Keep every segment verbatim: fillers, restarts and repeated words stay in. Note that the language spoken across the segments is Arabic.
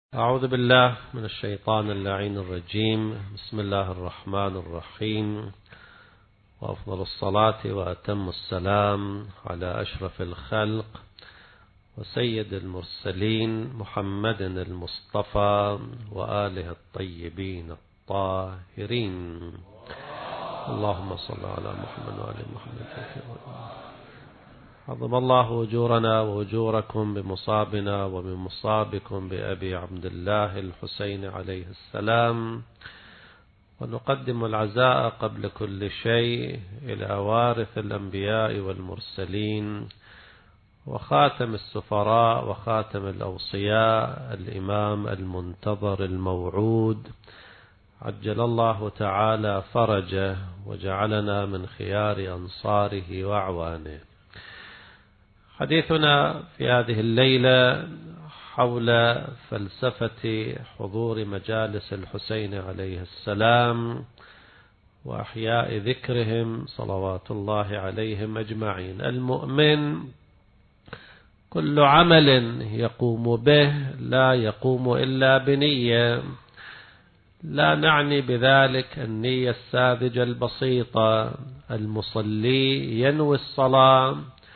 أعوذ بالله من الشيطان اللعين الرجيم. بسم الله الرحمن الرحيم، وأفضل الصلاة وأتم السلام على أشرف الخلق وسيد المرسلين محمد المصطفى وآله الطيبين الطاهرين. اللهم صل على محمد وآل محمد. عظم الله أجورنا وأجوركم بمصابنا وبمصابكم بأبي عبد الله الحسين عليه السلام، ونقدم العزاء قبل كل شيء إلى وارث الأنبياء والمرسلين وخاتم السفراء وخاتم الأوصياء الإمام المنتظر الموعود، عجل الله تعالى فرجه وجعلنا من خيار أنصاره وأعوانه. حديثنا في هذه الليلة حول فلسفة حضور مجالس الحسين عليه السلام وأحياء ذكرهم صلوات الله عليهم أجمعين. المؤمن كل عمل يقوم به لا يقوم إلا بنية، لا نعني بذلك النية الساذجة البسيطة. المصلي ينوي الصلاة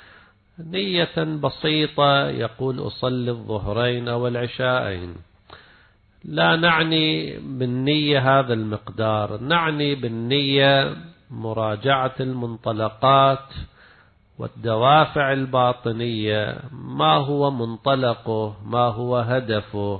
نية بسيطة، يقول أصلي الظهرين أو العشاءين، لا نعني بالنية هذا المقدار، نعني بالنية مراجعة المنطلقات والدوافع الباطنية، ما هو منطلقه، ما هو هدفه،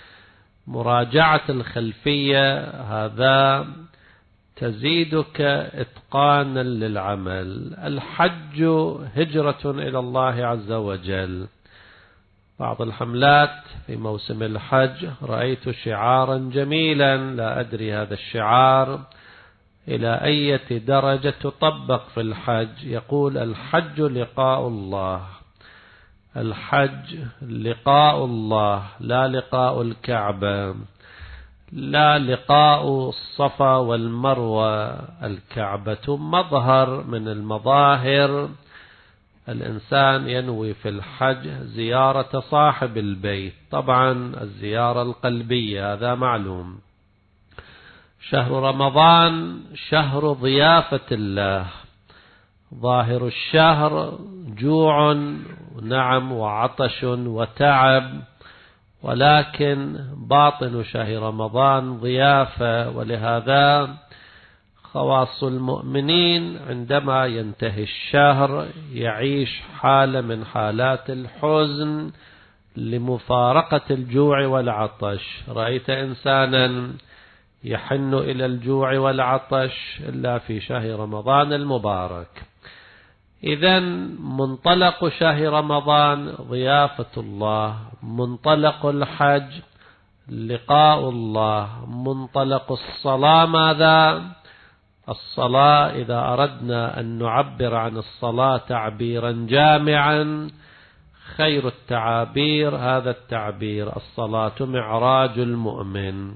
مراجعة الخلفية، هذا تزيدك إتقانا للعمل. الحج هجرة إلى الله عز وجل. بعض الحملات في موسم الحج رأيت شعارا جميلا، لا أدري هذا الشعار إلى أي درجة تطبق في الحج، يقول الحج لقاء الله. الحج لقاء الله، لا لقاء الكعبة، لا لقاء الصفا والمروة. الكعبة مظهر من المظاهر، الإنسان ينوي في الحج زيارة صاحب البيت، طبعا الزيارة القلبية هذا معلوم. شهر رمضان شهر ضيافة الله، ظاهر الشهر جوع نعم وعطش وتعب، ولكن باطن شهر رمضان ضيافة. ولهذا خواص المؤمنين عندما ينتهي الشهر يعيش حالة من حالات الحزن لمفارقة الجوع والعطش. رأيت إنسانا يحن إلى الجوع والعطش إلا في شهر رمضان المبارك. إذن منطلق شهر رمضان ضيافة الله، منطلق الحج لقاء الله، منطلق الصلاة ماذا؟ الصلاة إذا أردنا أن نعبر عن الصلاة تعبيرا جامعا خير التعابير هذا التعبير: الصلاة معراج المؤمن.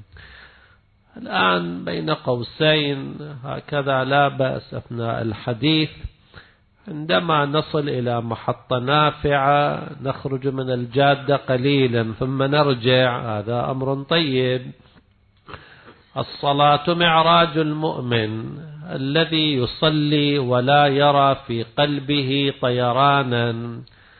الآن بين قوسين هكذا لا بأس أثناء الحديث عندما نصل إلى محطة نافعة نخرج من الجادة قليلا ثم نرجع، هذا أمر طيب. الصلاة معراج المؤمن الذي يصلي ولا يرى في قلبه طيرانا.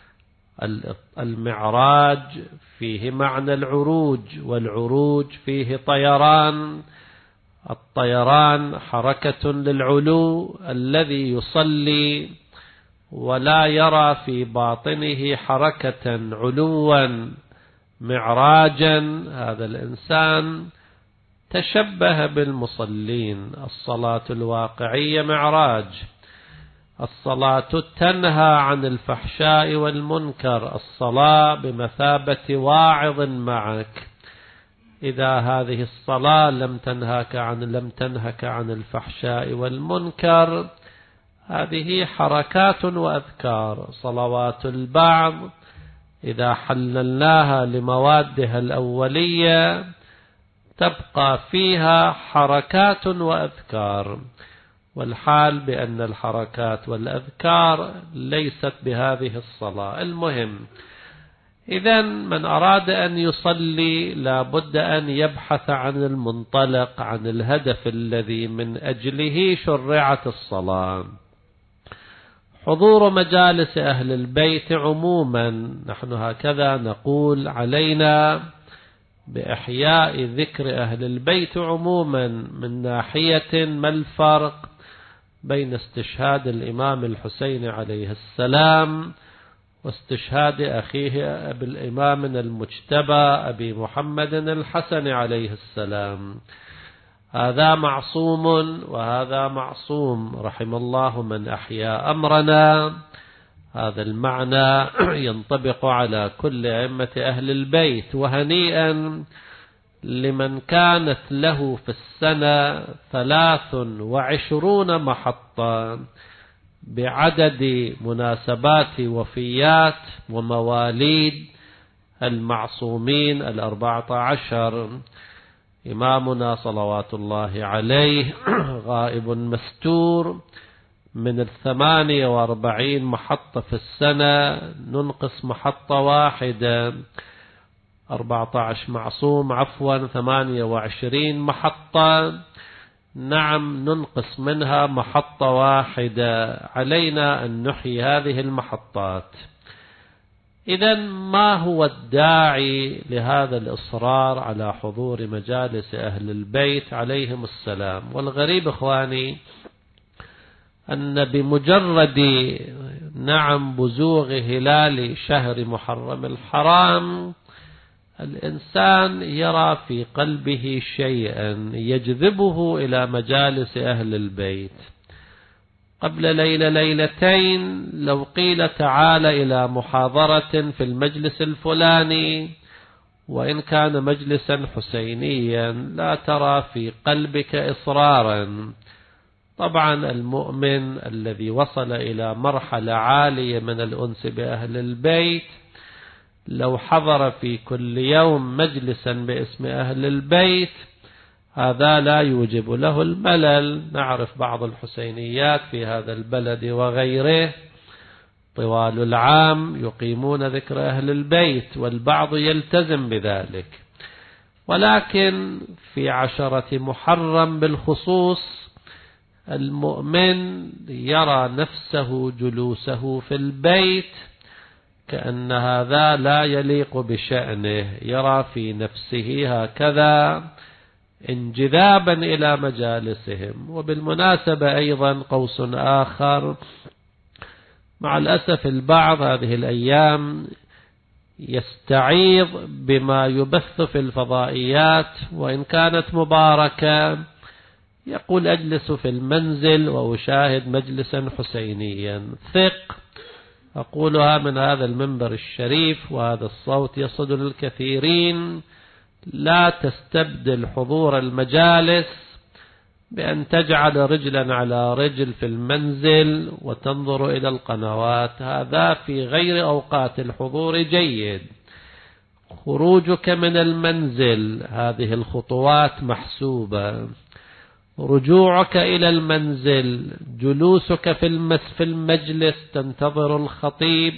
المعراج فيه معنى العروج، والعروج فيه طيران. الطيران حركة للعلو، الذي يصلي ولا يرى في باطنه حركة علوا معراجا هذا الإنسان تشبه بالمصلين. الصلاة الواقعية معراج. الصلاة تنهى عن الفحشاء والمنكر، الصلاة بمثابة واعظ معك. إذا هذه الصلاة لم تنهك عن لم تنهك عن الفحشاء والمنكر، هذه حركات وأذكار. صلوات البعض إذا حللناها لموادها الأولية تبقى فيها حركات وأذكار، والحال بأن الحركات والأذكار ليست بهذه الصلاة. المهم إذن من أراد أن يصلي لا بد أن يبحث عن المنطلق، عن الهدف الذي من أجله شرعت الصلاة. حضور مجالس أهل البيت عموما، نحن هكذا نقول، علينا بإحياء ذكر أهل البيت عموما من ناحية ما الفرق بين استشهاد الإمام الحسين عليه السلام واستشهاد أخيه بالإمام المجتبى أبي محمد الحسن عليه السلام. هذا معصوم وهذا معصوم، رحم الله من أحيا أمرنا. هذا المعنى ينطبق على كل أئمة أهل البيت، وهنيئا لمن كانت له في السنة ثلاث وعشرون محطة بعدد مناسبات وفيات ومواليد المعصومين الأربعة عشر. إمامنا صلوات الله عليه غائب مستور، من الثمانية واربعين محطة في السنة ننقص محطة واحدة، أربعة عشر معصوم عفوا ثمانية وعشرين محطة، نعم ننقص منها محطة واحدة. علينا أن نحيي هذه المحطات. إذن ما هو الداعي لهذا الإصرار على حضور مجالس أهل البيت عليهم السلام؟ والغريب إخواني أن بمجرد نعم بزوغ هلال شهر محرم الحرام الإنسان يرى في قلبه شيئا يجذبه إلى مجالس أهل البيت. قبل ليلة ليلتين لو قيل تعال إلى محاضرة في المجلس الفلاني وإن كان مجلسا حسينيا لا ترى في قلبك إصرارا. طبعا المؤمن الذي وصل إلى مرحلة عالية من الأنس بأهل البيت لو حضر في كل يوم مجلسا باسم أهل البيت هذا لا يوجب له الملل. نعرف بعض الحسينيات في هذا البلد وغيره طوال العام يقيمون ذكر أهل البيت والبعض يلتزم بذلك، ولكن في عشرة محرم بالخصوص المؤمن يرى نفسه جلوسه في البيت كأن هذا لا يليق بشأنه، يرى في نفسه هكذا انجذابا إلى مجالسهم. وبالمناسبة أيضا قوس آخر، مع الأسف البعض هذه الأيام يستعيض بما يبث في الفضائيات وإن كانت مباركة، يقول أجلس في المنزل وأشاهد مجلسا حسينيا. ثق، أقولها من هذا المنبر الشريف وهذا الصوت يصل للكثيرين، لا تستبدل حضور المجالس بأن تجعل رجلا على رجل في المنزل وتنظر إلى القنوات. هذا في غير أوقات الحضور جيد. خروجك من المنزل هذه الخطوات محسوبة، رجوعك إلى المنزل، جلوسك في في المجلس تنتظر الخطيب،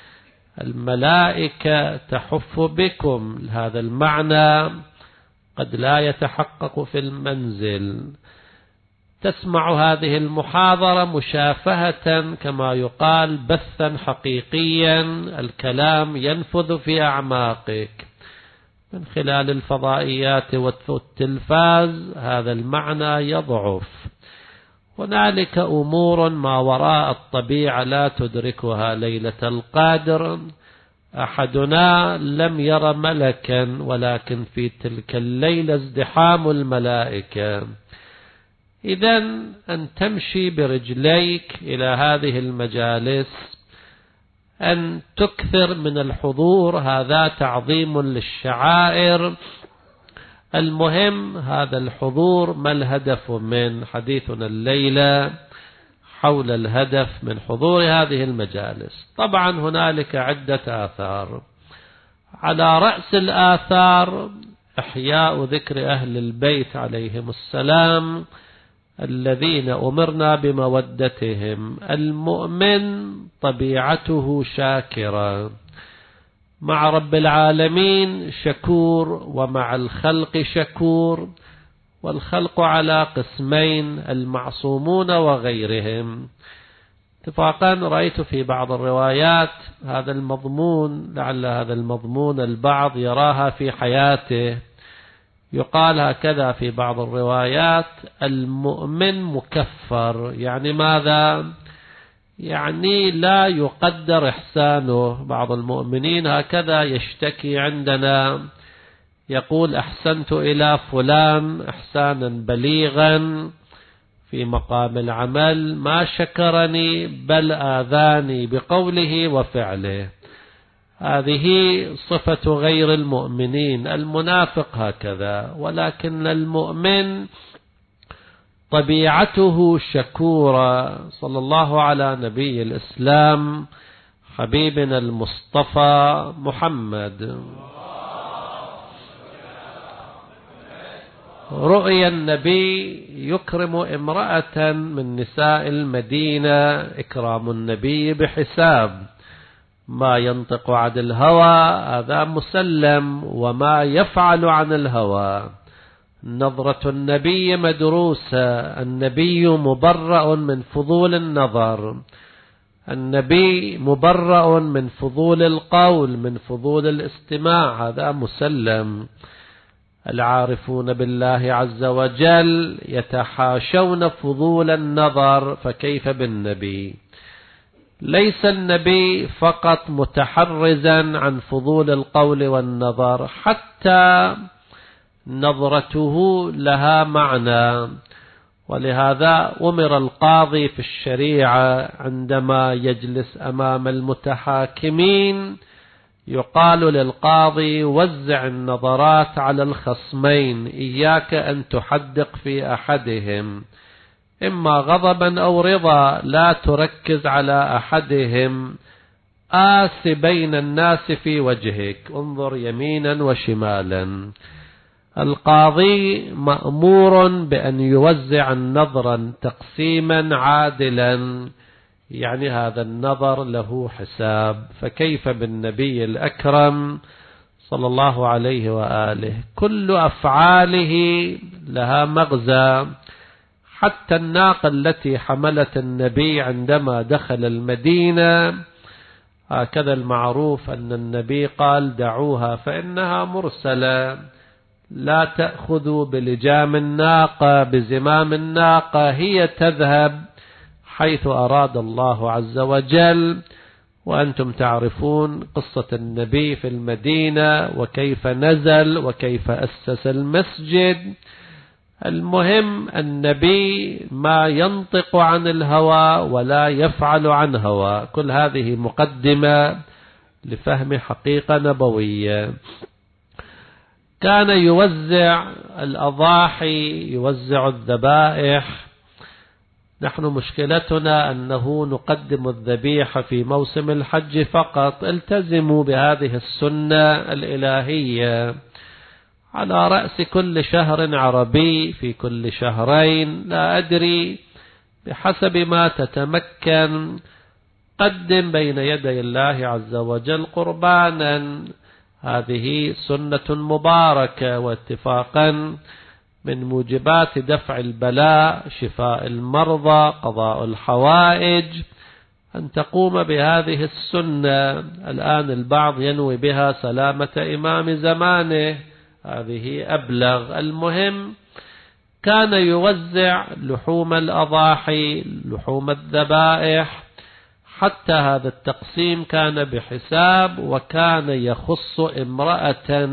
الملائكة تحف بكم. هذا المعنى قد لا يتحقق في المنزل. تسمع هذه المحاضرة مشافهة كما يقال، بثا حقيقيا، الكلام ينفذ في أعماقك. من خلال الفضائيات والتلفاز هذا المعنى يضعف. هنالك أمور ما وراء الطبيعة لا تدركها ليلة القدر. أحدنا لم ير ملكا ولكن في تلك الليلة ازدحام الملائكة. إذن أن تمشي برجليك إلى هذه المجالس، أن تكثر من الحضور، هذا تعظيم للشعائر. المهم هذا الحضور ما الهدف من حديثنا الليلة حول الهدف من حضور هذه المجالس. طبعا هنالك عدة آثار، على رأس الآثار إحياء ذكر أهل البيت عليهم السلام الذين أمرنا بمودتهم. المؤمن طبيعته شاكرة، مع رب العالمين شكور ومع الخلق شكور، والخلق على قسمين: المعصومون وغيرهم. اتفاقا رأيت في بعض الروايات هذا المضمون، لعل هذا المضمون البعض يراها في حياته، يقال هكذا في بعض الروايات: المؤمن مكفر. يعني ماذا؟ يعني لا يقدر إحسانه. بعض المؤمنين هكذا يشتكي عندنا، يقول: أحسنت إلى فلان إحسانا بليغا في مقام العمل، ما شكرني بل آذاني بقوله وفعله. هذه صفة غير المؤمنين. المنافق هكذا، ولكن المؤمن طبيعته شكورة. صلى الله على نبي الإسلام حبيبنا المصطفى محمد. رؤيا النبي يكرم امرأة من نساء المدينة إكرام النبي بحساب. ما ينطق عن الهوى هذا مسلم، وما يفعل عن الهوى. نظرة النبي مدروسة، النبي مبرأ من فضول النظر، النبي مبرأ من فضول القول، من فضول الاستماع، هذا مسلم. العارفون بالله عز وجل يتحاشون فضول النظر، فكيف بالنبي؟ ليس النبي فقط متحرزا عن فضول القول والنظر، حتى نظرته لها معنى. ولهذا أمر القاضي في الشريعة عندما يجلس أمام المتحاكمين يقال للقاضي: وزع النظرات على الخصمين، إياك أن تحدق في أحدهم، إما غضبا أو رضا، لا تركز على أحدهم، آس بين الناس في وجهك، انظر يمينا وشمالا. القاضي مأمور بأن يوزع النظر تقسيما عادلا، يعني هذا النظر له حساب. فكيف بالنبي الأكرم صلى الله عليه وآله؟ كل أفعاله لها مغزى. حتى الناقة التي حملت النبي عندما دخل المدينة، هكذا المعروف أن النبي قال: دعوها فإنها مرسلة، لا تأخذوا بلجام الناقة بزمام الناقة، هي تذهب حيث أراد الله عز وجل. وأنتم تعرفون قصة النبي في المدينة، وكيف نزل وكيف أسس المسجد. المهم النبي ما ينطق عن الهوى ولا يفعل عن هوى. كل هذه مقدمة لفهم حقيقة نبوية. كان يوزع الأضاحي، يوزع الذبائح. نحن مشكلتنا أنه نقدم الذبيحة في موسم الحج فقط. التزموا بهذه السنة الإلهية. على رأس كل شهر عربي في كل شهرين، لا أدري، بحسب ما تتمكن، قدم بين يدي الله عز وجل قربانا. هذه سنة مباركة، واتفاقا من موجبات دفع البلاء، شفاء المرضى، قضاء الحوائج، أن تقوم بهذه السنة. الآن البعض ينوي بها سلامة إمام زمانه، هذه أبلغ. المهم كان يوزع لحوم الأضاحي، لحوم الذبائح. حتى هذا التقسيم كان بحساب، وكان يخص امرأة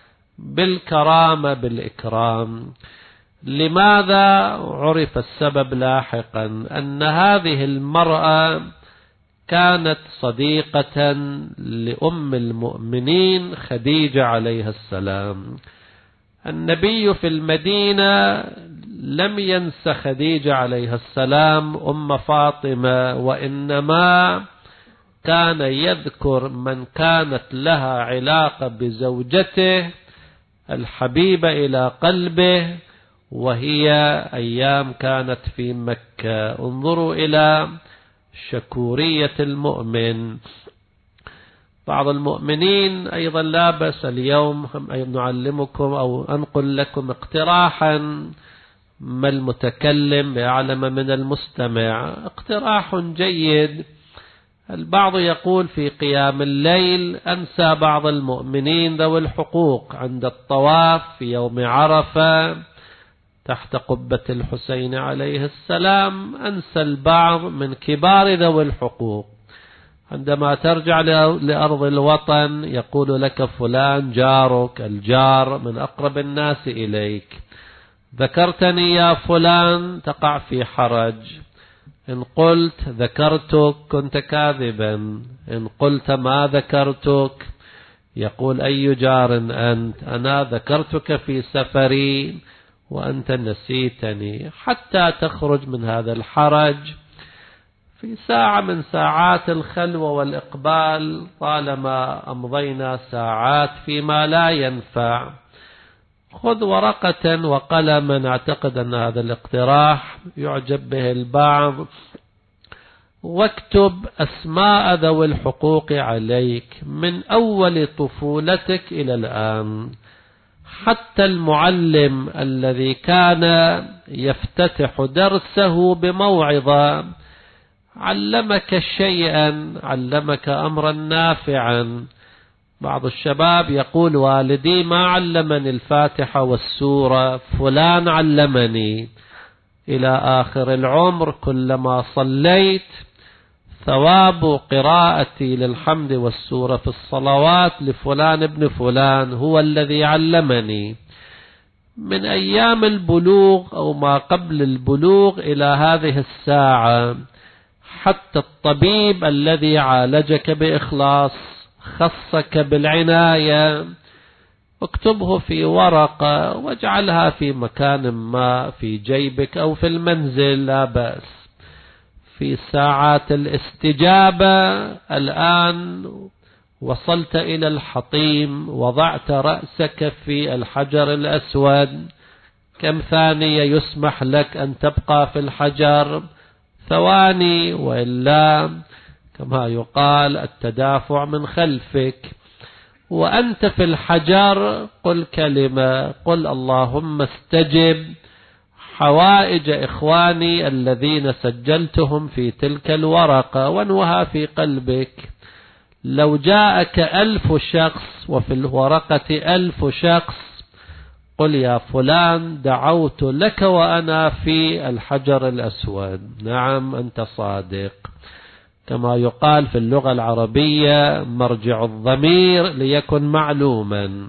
بالكرامة بالإكرام. لماذا؟ عرف السبب لاحقا، أن هذه المرأة كانت صديقة لأم المؤمنين خديجة عليها السلام. النبي في المدينة لم ينس خديجة عليها السلام أم فاطمة، وإنما كان يذكر من كانت لها علاقة بزوجته الحبيبة إلى قلبه، وهي أيام كانت في مكة. انظروا إلى شكورية المؤمن. بعض المؤمنين أيضا لا بأس اليوم هم نعلمكم أو أنقل لكم اقتراحا، ما المتكلم يعلم من المستمع. اقتراح جيد. البعض يقول في قيام الليل أنسى بعض المؤمنين ذوي الحقوق عند الطواف في يوم عرفة تحت قبة الحسين عليه السلام، أنسى البعض من كبار ذوي الحقوق. عندما ترجع لأرض الوطن يقول لك فلان جارك، الجار من أقرب الناس إليك، ذكرتني يا فلان تقع في حرج. إن قلت ذكرتك كنت كاذبا، إن قلت ما ذكرتك يقول أي جار أنت، أنا ذكرتك في سفري وأنت نسيتني، حتى تخرج من هذا الحرج. في ساعة من ساعات الخلوة والإقبال طالما أمضينا ساعات فيما لا ينفع، خذ ورقة وقلما، أعتقد أن هذا الاقتراح يعجب به البعض، واكتب أسماء ذوي الحقوق عليك من أول طفولتك إلى الآن، حتى المعلم الذي كان يفتتح درسه بموعظة علمك شيئا، علمك أمرا نافعا. بعض الشباب يقول والدي ما علمني الفاتحة والسورة، فلان علمني. إلى آخر العمر كلما صليت ثواب قراءتي للحمد والسورة في الصلوات لفلان ابن فلان هو الذي علمني. من أيام البلوغ أو ما قبل البلوغ إلى هذه الساعة، حتى الطبيب الذي عالجك بإخلاص خصك بالعناية، اكتبه في ورقة واجعلها في مكان ما في جيبك أو في المنزل، لا بأس. في ساعات الاستجابة الآن وصلت إلى الحطيم، وضعت رأسك في الحجر الأسود، كم ثانية يسمح لك أن تبقى في الحجر؟ ثواني، وإلا كما يقال التدافع من خلفك. وأنت في الحجر قل كلمة، قل اللهم استجب حوائج إخواني الذين سجلتهم في تلك الورقة، وانوها في قلبك. لو جاءك ألف شخص وفي الورقة ألف شخص، قل يا فلان دعوت لك وأنا في الحجر الأسود. نعم أنت صادق. كما يقال في اللغة العربية مرجع الضمير ليكن معلوما.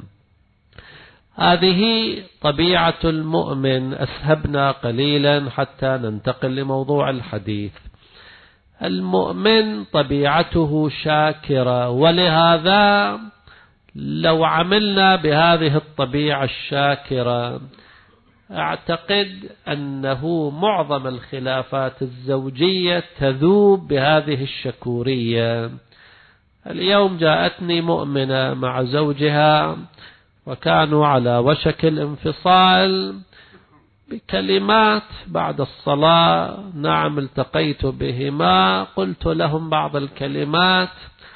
هذه طبيعة المؤمن. أسهبنا قليلا حتى ننتقل لموضوع الحديث. المؤمن طبيعته شاكرة، ولهذا لو عملنا بهذه الطبيعة الشاكرة أعتقد أنه معظم الخلافات الزوجية تذوب بهذه الشكورية. اليوم جاءتني مؤمنة مع زوجها وكانوا على وشك الانفصال بكلمات بعد الصلاة. نعم التقيت بهما، قلت لهم بعض الكلمات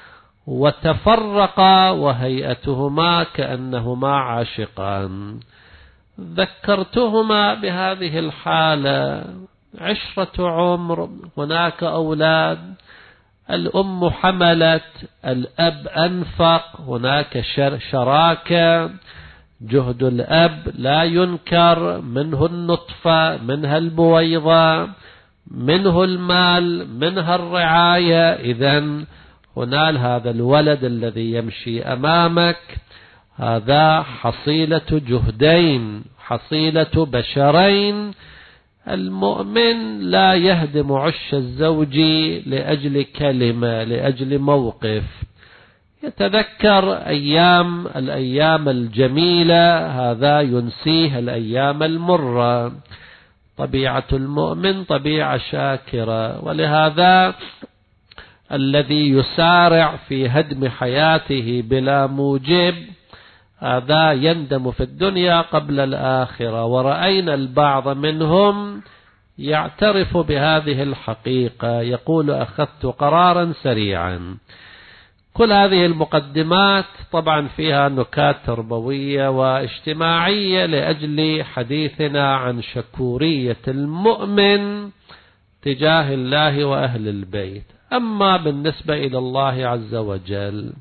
وتفرقا وهيئتهما كأنهما عاشقان. ذكرتهما بهذه الحالة، عشرة عمر، هناك أولاد، الأم حملت، الأب أنفق، هناك شراكة، جهد الأب لا ينكر، منه النطفة، منها البويضة، منه المال، منها الرعاية. إذن هنال هذا الولد الذي يمشي أمامك، هذا حصيلة جهدين، حصيلة بشرين. المؤمن لا يهدم عش الزوج لأجل كلمة، لأجل موقف. يتذكر أيام الأيام الجميلة، هذا ينسيه الأيام المرة. طبيعة المؤمن طبيعة شاكرة، ولهذا الذي يسارع في هدم حياته بلا موجب هذا يندم في الدنيا قبل الآخرة. ورأينا البعض منهم يعترف بهذه الحقيقة، يقول أخذت قرارا سريعا، كل هذه المقدمات طبعا فيها نكات تربوية واجتماعية لأجل حديثنا عن شكورية المؤمن تجاه الله وأهل البيت. أما بالنسبة إلى الله عز وجل،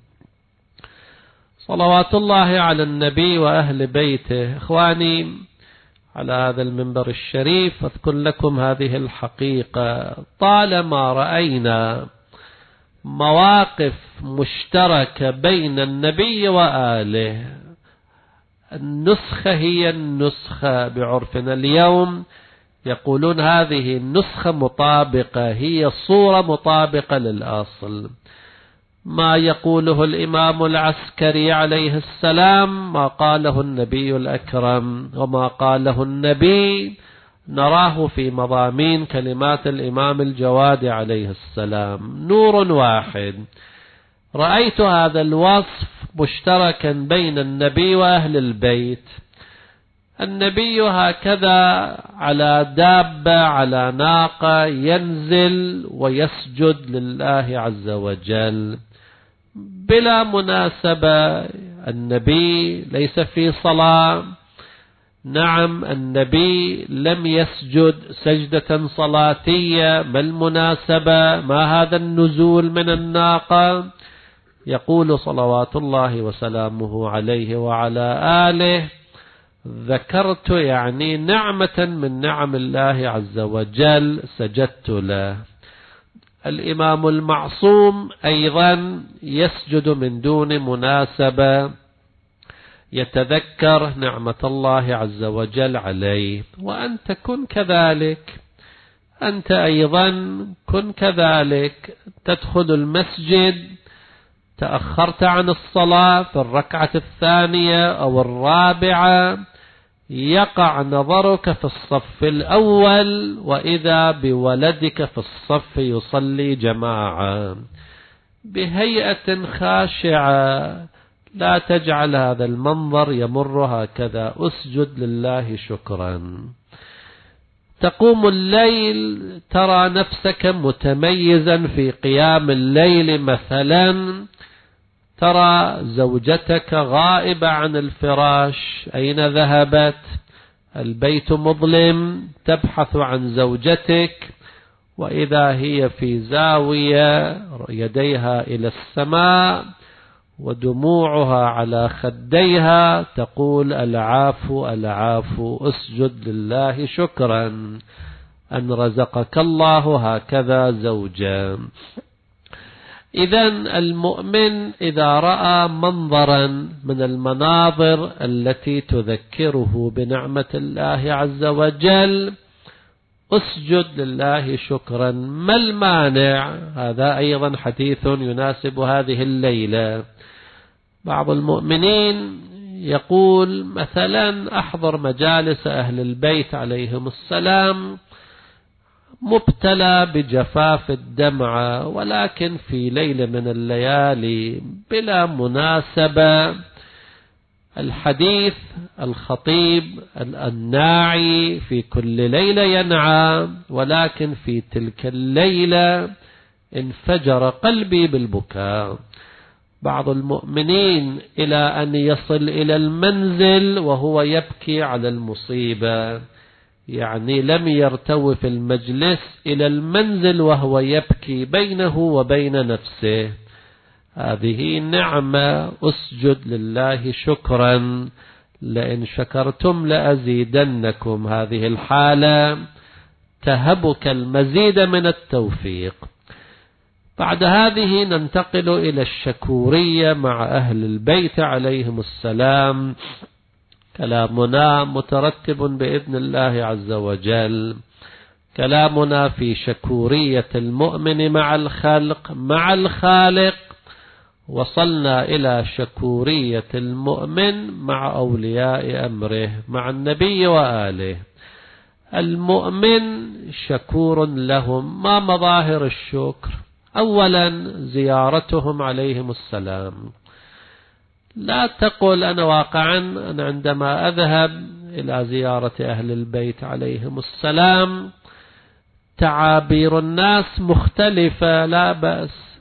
صلوات الله على النبي وأهل بيته. إخواني، على هذا المنبر الشريف أذكر لكم هذه الحقيقة: طالما رأينا مواقف مشتركة بين النبي وآله، النسخة هي النسخة بعرفنا اليوم، يقولون هذه النسخة مطابقة، هي صورة مطابقة للأصل. ما يقوله الإمام العسكري عليه السلام ما قاله النبي الأكرم، وما قاله النبي نراه في مضامين كلمات الإمام الجواد عليه السلام، نور واحد. رأيت هذا الوصف مشتركا بين النبي وأهل البيت. النبي هكذا على دابة على ناقة ينزل ويسجد لله عز وجل بلا مناسبة. النبي ليس في صلاة، نعم النبي لم يسجد سجدة صلاتية، ما المناسبة؟ ما هذا النزول من الناقة؟ يقول صلوات الله وسلامه عليه وعلى آله: ذكرت يعني نعمة من نعم الله عز وجل سجدت له. الإمام المعصوم أيضا يسجد من دون مناسبة، يتذكر نعمة الله عز وجل عليه. وأنت كن كذلك، أنت أيضا كن كذلك. تدخل المسجد، تأخرت عن الصلاة في الركعة الثانية أو الرابعة، يقع نظرك في الصف الأول وإذا بولدك في الصف يصلي جماعة بهيئة خاشعة. لا تجعل هذا المنظر يمر هكذا، أسجد لله شكرا. تقوم الليل، ترى نفسك متميزا في قيام الليل مثلا، ترى زوجتك غائبة عن الفراش، أين ذهبت؟ البيت مظلم، تبحث عن زوجتك وإذا هي في زاوية يديها إلى السماء ودموعها على خديها، تقول: العافو العافو، اسجد لله شكرا أن رزقك الله هكذا زوجا. إذن المؤمن إذا رأى منظرا من المناظر التي تذكره بنعمة الله عز وجل اسجد لله شكرا. ما المانع؟ هذا أيضا حديث يناسب هذه الليلة. بعض المؤمنين يقول مثلا: أحضر مجالس أهل البيت عليهم السلام، مبتلى بجفاف الدمعة، ولكن في ليلة من الليالي بلا مناسبة الحديث الخطيب الناعي في كل ليلة ينعى، ولكن في تلك الليلة انفجر قلبي بالبكاء. بعض المؤمنين إلى أن يصل إلى المنزل وهو يبكي على المصيبة، يعني لم يرتو في المجلس إلى المنزل وهو يبكي بينه وبين نفسه. هذه نعمة، أسجد لله شكرا، لئن شكرتم لأزيدنكم. هذه الحالة تهبك المزيد من التوفيق. بعد هذه ننتقل إلى الشكورية مع أهل البيت عليهم السلام. كلامنا مترتب بإذن الله عز وجل، كلامنا في شكورية المؤمن مع الخلق مع الخالق. وصلنا إلى شكورية المؤمن مع أولياء أمره، مع النبي وآله. المؤمن شكور لهم. ما مظاهر الشكر؟ أولا زيارتهم عليهم السلام. لا تقل أنا واقعا أنا عندما أذهب إلى زيارة أهل البيت عليهم السلام تعابير الناس مختلفة، لا بأس،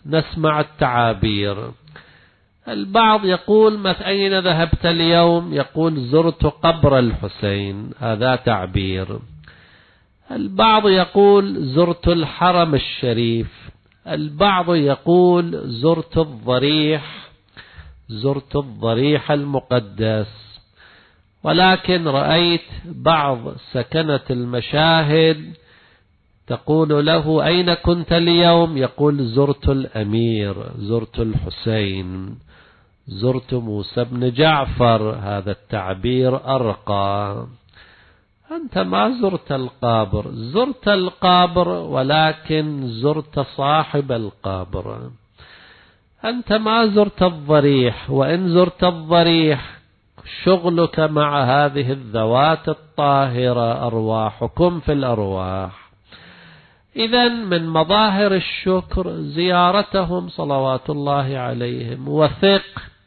نسمع التعابير. البعض يقول مثل أين ذهبت اليوم؟ يقول زرت قبر الحسين، هذا تعبير. البعض يقول زرت الحرم الشريف، البعض يقول زرت الضريح، زرت الضريح المقدس. ولكن رأيت بعض سكنة المشاهد تقول له أين كنت اليوم؟ يقول زرت الأمير، زرت الحسين، زرت موسى بن جعفر. هذا التعبير أرقى. أنت ما زرت القبر، زرت القبر ولكن زرت صاحب القبر. أنت ما زرت الضريح، وإن زرت الضريح شغلك مع هذه الذوات الطاهرة، أرواحكم في الأرواح. إذن من مظاهر الشكر زيارتهم صلوات الله عليهم. وثق،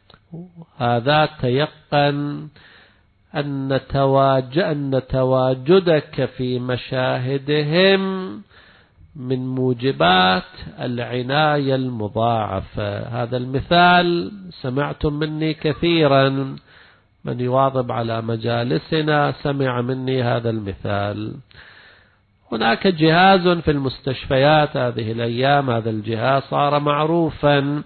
هذا تيقن أن أن تواجدك في مشاهدهم من موجبات العناية المضاعفة. هذا المثال سمعتم مني كثيرا، من يواظب على مجالسنا سمع مني هذا المثال. هناك جهاز في المستشفيات هذه الأيام، هذا الجهاز صار معروفا.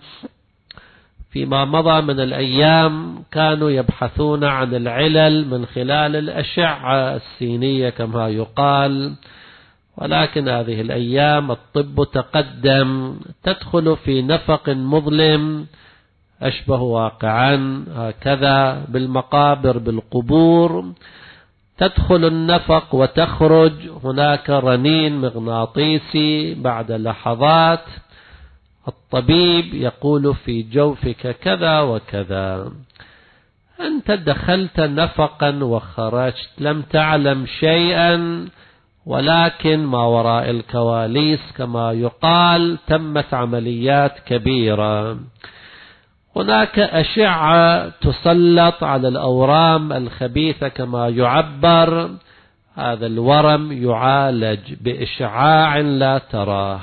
فيما مضى من الأيام كانوا يبحثون عن العلل من خلال الأشعة السينية كما يقال، ولكن هذه الأيام الطب تقدم، تدخل في نفق مظلم أشبه واقعا هكذا بالمقابر بالقبور، تدخل النفق وتخرج، هناك رنين مغناطيسي، بعد لحظات الطبيب يقول في جوفك كذا وكذا. أنت دخلت نفقا وخرجت، لم تعلم شيئا، ولكن ما وراء الكواليس كما يقال تمت عمليات كبيرة. هناك أشعة تسلط على الأورام الخبيثة كما يعبر، هذا الورم يعالج بإشعاع لا تراه.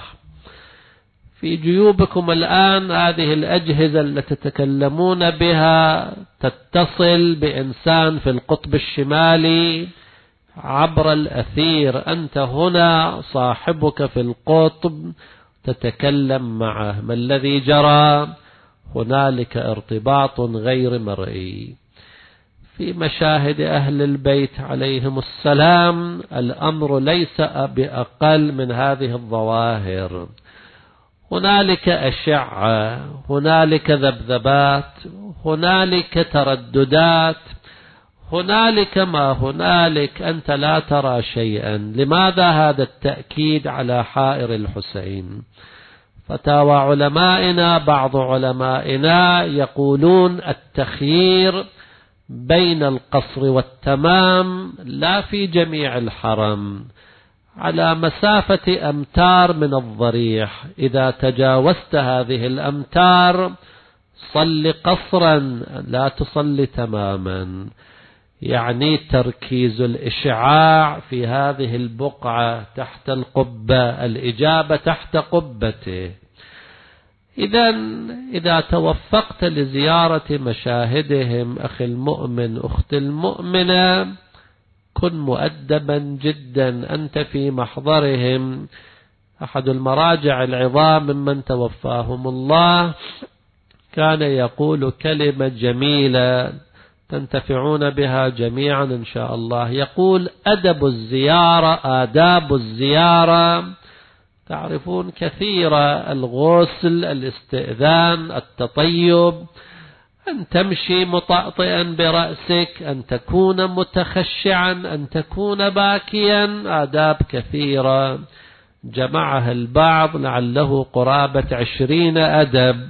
في جيوبكم الآن هذه الأجهزة التي تتكلمون بها تتصل بإنسان في القطب الشمالي عبر الأثير، أنت هنا صاحبك في القطب تتكلم معه. ما الذي جرى؟ هنالك ارتباط غير مرئي. في مشاهد أهل البيت عليهم السلام الأمر ليس بأقل من هذه الظواهر. هنالك أشعة، هنالك ذبذبات، هنالك ترددات، هنالك ما هنالك، أنت لا ترى شيئا. لماذا هذا التأكيد على حائر الحسين؟ فتاوى علمائنا، بعض علمائنا يقولون التخيير بين القصر والتمام لا في جميع الحرم، على مسافة أمتار من الضريح. إذا تجاوزت هذه الأمتار صل قصرا لا تصلي تماما، يعني تركيز الإشعاع في هذه البقعة تحت القبة، الإجابة تحت قبته. إذن إذا توفقت لزيارة مشاهدهم أخي المؤمن أخت المؤمنة كن مؤدبا جدا أنت في محضرهم. أحد المراجع العظام ممن توفاهم الله كان يقول كلمة جميلة تنتفعون بها جميعا إن شاء الله. يقول أدب الزيارة، آداب الزيارة تعرفون كثيرة، الغسل، الاستئذان، التطيب، أن تمشي مطأطئا برأسك، أن تكون متخشعا، أن تكون باكيا، آداب كثيرة جمعها البعض لعله قرابة عشرين أدب.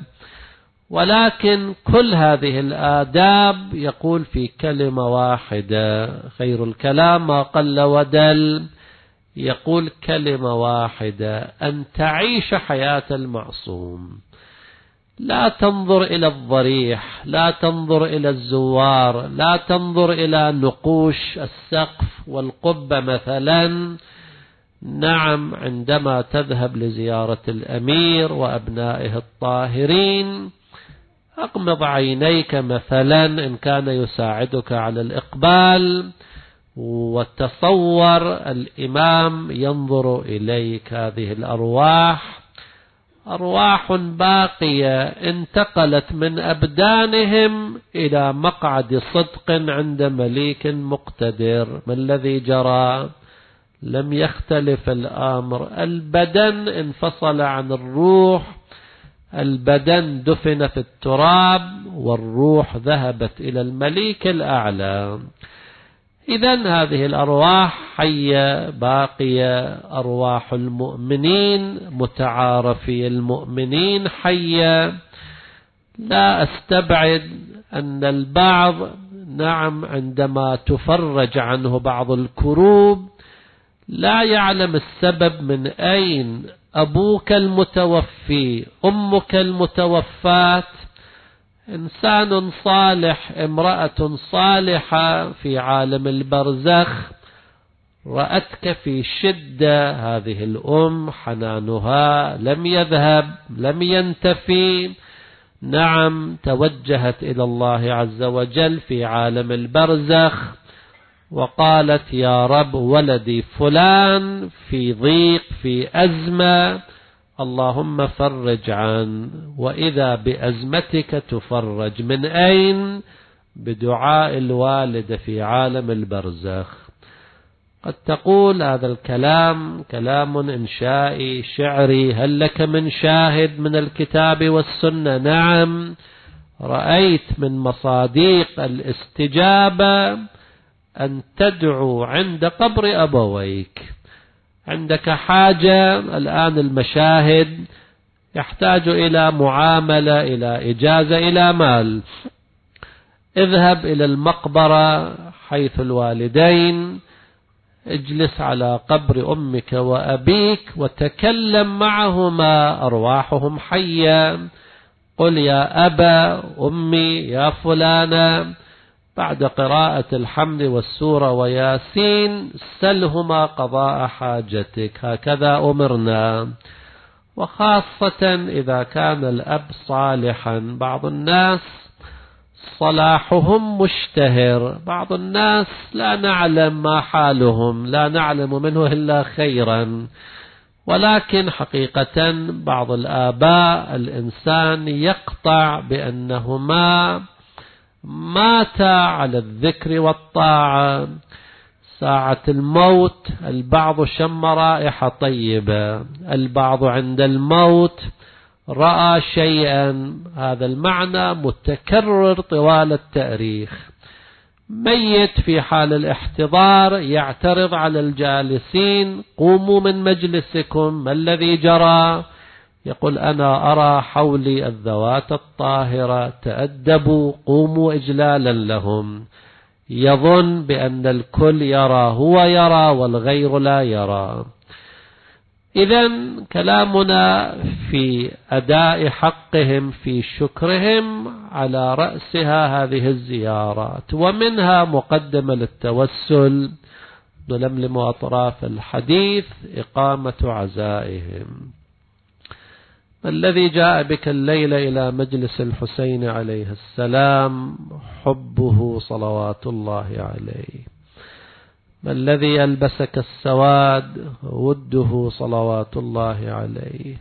ولكن كل هذه الآداب يقول في كلمة واحدة، خير الكلام ما قل ودل، يقول كلمة واحدة، أن تعيش حياة المعصوم. لا تنظر إلى الضريح، لا تنظر إلى الزوار، لا تنظر إلى نقوش السقف والقبة مثلا، نعم عندما تذهب لزيارة الأمير وأبنائه الطاهرين أغمض عينيك مثلا إن كان يساعدك على الإقبال، وتصور الإمام ينظر إليك. هذه الأرواح أرواح باقية انتقلت من أبدانهم إلى مقعد صدق عند مليك مقتدر. ما الذي جرى؟ لم يختلف الأمر، البدن انفصل عن الروح، البدن دفن في التراب والروح ذهبت إلى المليك الأعلى. إذن هذه الأرواح حية باقية، أرواح المؤمنين متعارفي المؤمنين حية. لا أستبعد أن البعض نعم عندما تفرج عنه بعض الكروب لا يعلم السبب من أين، أبوك المتوفي، أمك المتوفاة، إنسان صالح، امرأة صالحة في عالم البرزخ رأتك في شدة. هذه الأم حنانها لم يذهب، لم ينتفي، نعم توجهت إلى الله عز وجل في عالم البرزخ وقالت يا رب ولدي فلان في ضيق في أزمة، اللهم فرج عنه. وإذا بأزمتك تفرج من أين؟ بدعاء الوالد في عالم البرزخ. قد تقول هذا الكلام كلام إنشائي شعري، هل لك من شاهد من الكتاب والسنة؟ نعم، رأيت من مصاديق الاستجابة أن تدعو عند قبر أبويك. عندك حاجة الآن، المشاهد يحتاج إلى معاملة، إلى إجازة، إلى مال، اذهب إلى المقبرة حيث الوالدين، اجلس على قبر أمك وأبيك وتكلم معهما، أرواحهم حية. قل يا أبا أمي يا فلانة، بعد قراءة الحمد والسورة وياسين سلهما قضاء حاجتك، هكذا أمرنا. وخاصة إذا كان الأب صالحا، بعض الناس صلاحهم مشتهر، بعض الناس لا نعلم ما حالهم، لا نعلم منه إلا خيرا، ولكن حقيقة بعض الآباء الإنسان يقطع بأنهما ماتا على الذكر والطاعة. ساعة الموت البعض شم رائحة طيبة، البعض عند الموت رأى شيئا، هذا المعنى متكرر طوال التاريخ. ميت في حال الاحتضار يعترض على الجالسين قوموا من مجلسكم، ما الذي جرى؟ يقول أنا أرى حولي الذوات الطاهرة، تأدبوا، قوموا إجلالا لهم. يظن بأن الكل يرى، هو يرى والغير لا يرى. إذن كلامنا في أداء حقهم في شكرهم على رأسها هذه الزيارات، ومنها مقدمة للتوسل، نلملم أطراف الحديث، إقامة عزائهم. الذي جاء بك الليلة إلى مجلس الحسين عليه السلام حبه صلوات الله عليه. ما الذي ألبسك السواد؟ وده صلوات الله عليه.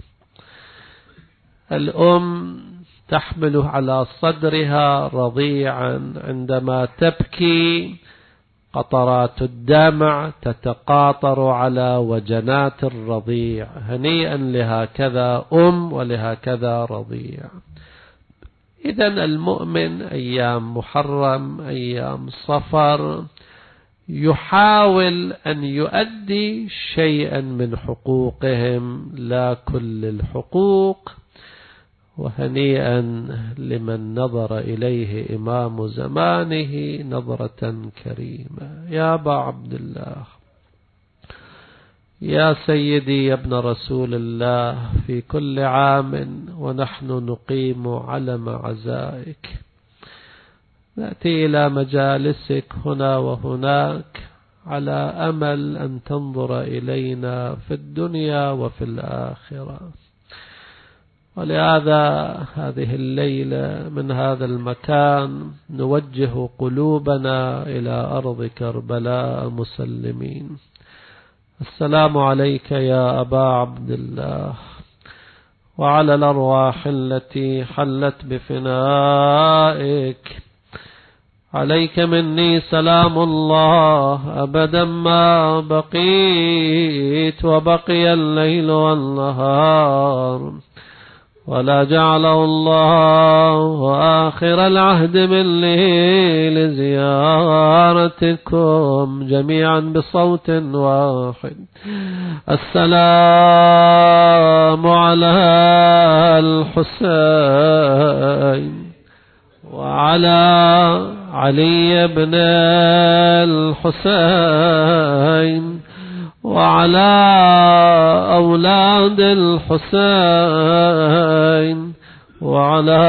الأم تحمل على صدرها رضيعا، عندما تبكي قطرات الدمع تتقاطر على وجنات الرضيع. هنيئا لهكذا أم ولهكذا رضيع. إذن المؤمن أيام محرم، أيام صفر، يحاول أن يؤدي شيئا من حقوقهم، لا كل الحقوق. وهنيئا لمن نظر إليه إمام زمانه نظرة كريمة. يا أبا عبد الله، يا سيدي يا ابن رسول الله، في كل عام ونحن نقيم علم عزائك، نأتي إلى مجالسك هنا وهناك على أمل أن تنظر إلينا في الدنيا وفي الآخرة. ولهذا هذه الليلة من هذا المكان نوجه قلوبنا إلى أرض كربلاء مسلمين. السلام عليك يا أبا عبد الله، وعلى الأرواح التي حلت بفنائك. عليك مني سلام الله أبدا ما بقيت وبقي الليل والنهار، ولا جعله الله آخر العهد مني لزيارتكم جميعا بصوت واحد. السلام على الحسين وعلى علي بن الحسين وعلى أولاد الحسين وعلى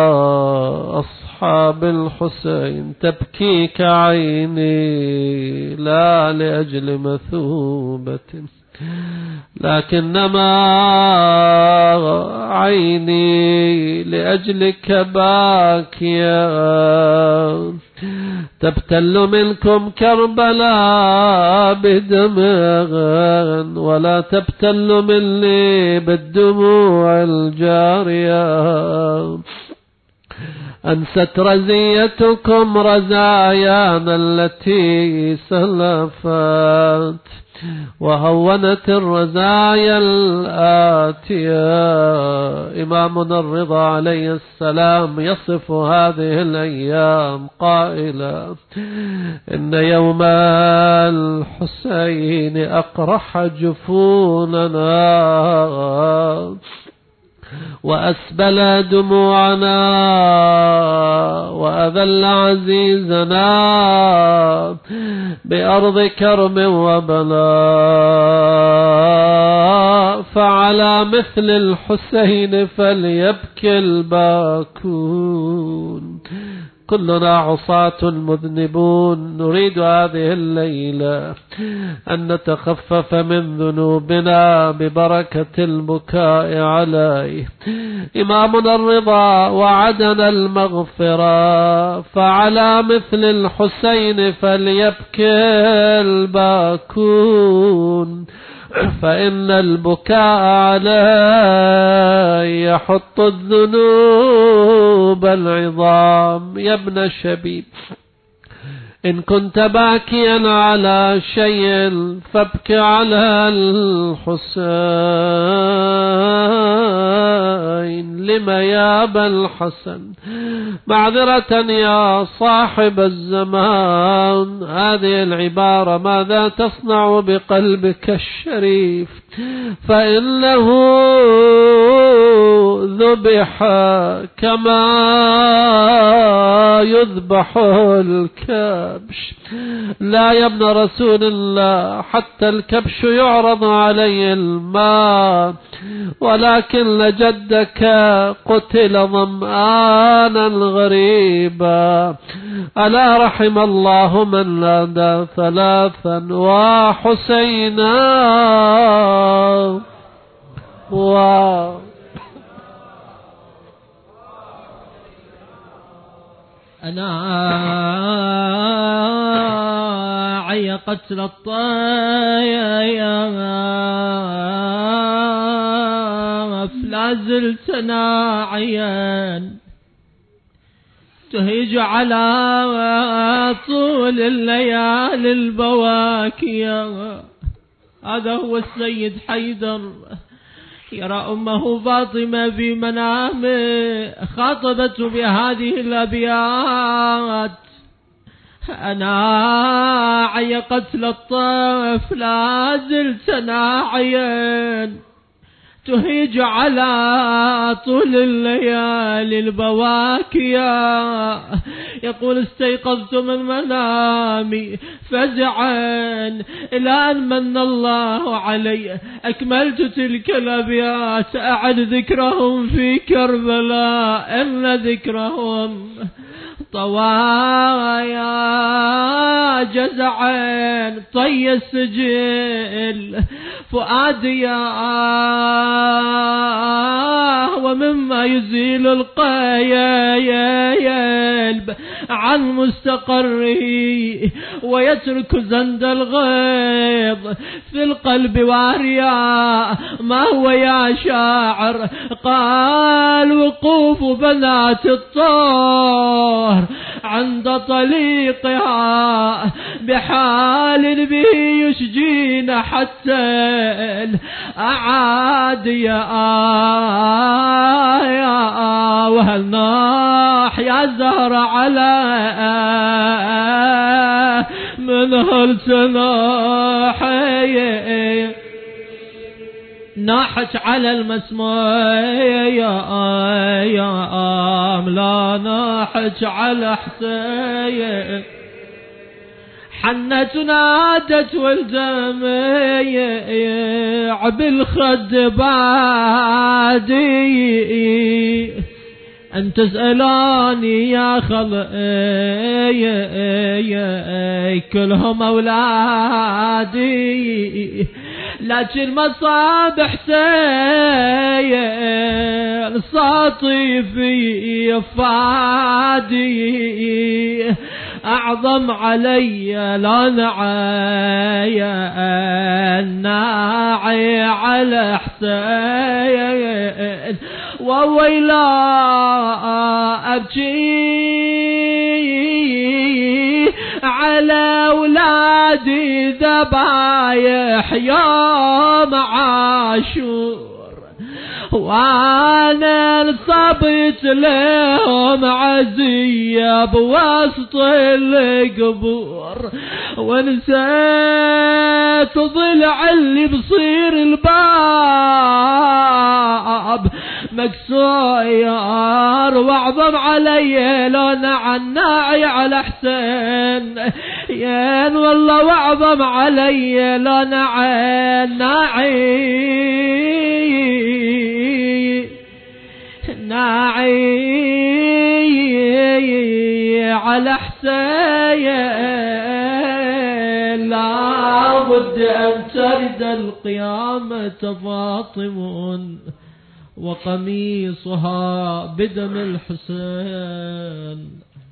أصحاب الحسين. تبكيك عيني لا لأجل مثوبة، لكنما عيني لأجلك باكيا. تبتل منكم كربلاء بدمع ولا تبتل مني بالدموع الجارية. أنست رزيتكم رزايانا التي سلفت، وهونت الرزايا الآتية. إمامنا الرضا عليه السلام يصف هذه الأيام قائلا: إن يوم الحسين أقرح جفوننا وأسبل دموعنا وأذل عزيزنا بأرض كرم وبلاء، فعلى مثل الحسين فليبكي الباكون. كلنا عصاة مذنبون، نريد هذه الليلة أن نتخفف من ذنوبنا ببركة البكاء عليه. إمامنا الرضا وعدنا المغفرة، فعلى مثل الحسين فليبكي الباكون، فإن البكاء عليه يحط الذنوب العظام. يا ابن الشبيب، إن كنت باكيا على شيء فابك على الحسين. لما يا أبا الحسن؟ معذرة يا صاحب الزمان، هذه العبارة ماذا تصنع بقلبك الشريف؟ فإنه ذبح كما يذبح الكبش. لا يا ابن رسول الله، حتى الكبش يعرض عليه الماء، ولكن لجدك قتل ظمآنا غريبا. ألا رحم الله من نادى ثلاثا وحسينا و أنا عي قتل الطيف، لا زلت ناعيا تهيج على طول الليالي البواكية. هذا هو السيد حيدر يرى أمه فاطمة في منامه، خاطبته بهذه الأبيات: أنا عي قتل الطف، لا زلت ناعيا تهيج على طول الليالي البواكية. يقول: استيقظت من منامي فزعا إلى أن من الله علي، أكملت تلك الأبيات أعد ذكرهم في كربلاء، إن ذكرهم طوايا جزعين طي السجل فؤادي ومما يزيل القيل عن مستقره ويترك زند الغيظ في القلب واريا ما هو يا شاعر قال وقوف بنات الطهر عند طليقها بحال به يشجين حتى الأعاد يا آية وهل ناح يا زهر على من هل سناحي ناحت على المسموع يا يا آم لا ناحت على حسين حنت نادت والدمع بالخد بعدي أن تسألاني يا خلقي كلهم أولادي لكن مصاب حسين ساطي في فادي أعظم علي لا نعي الناعي على حسين وويلا أبكي على أولادي ذبايح يوم عاشور وانا انصبت لهم عزية بوسط القبور ونسيت ضلع اللي بصير الباب مكسور واعظم علي لون عناعي على حسين ين والله واعظم علي لون عناعي ناعي على حسين لا بد أن ترد القيامة فاطم وقميصها بدم الحسين.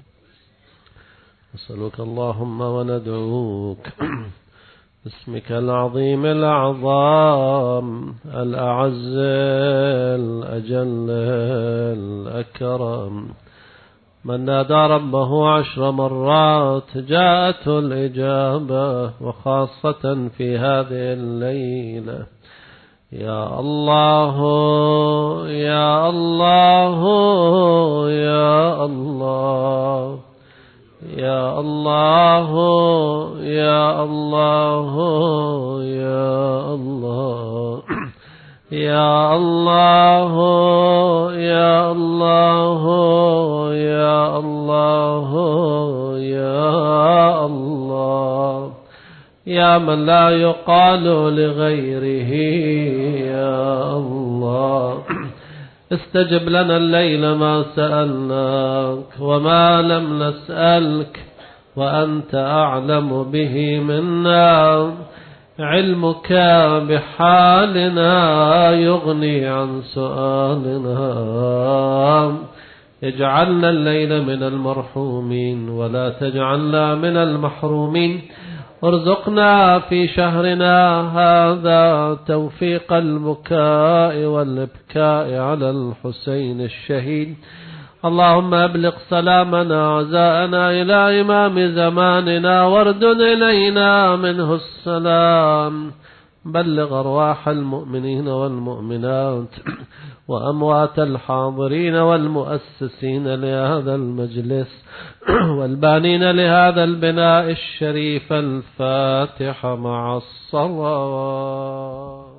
نسألك اللهم وندعوك باسمك العظيم الأعظم الأعز الأجل الأكرم من نادى ربه عشر مرات جاءته الإجابة وخاصة في هذه الليلة. يا الله يا الله يا الله يا الله يا الله يا الله يا الله يا الله يا الله يا الله يا من لا يقال لغيره يا الله استجب لنا الليل ما سألناك وما لم نسألك وأنت أعلم به منا علمك بحالنا يغني عن سؤالنا. اجعلنا الليل من المرحومين ولا تجعلنا من المحرومين. ارزقنا في شهرنا هذا توفيق البكاء والابكاء على الحسين الشهيد. اللهم ابلغ سلامنا عزاءنا إلى إمام زماننا واردد إلينا منه السلام. بلغ أرواح المؤمنين والمؤمنات وأموات الحاضرين والمؤسسين لهذا المجلس والبانين لهذا البناء الشريف. الفاتحة مع الصلوات.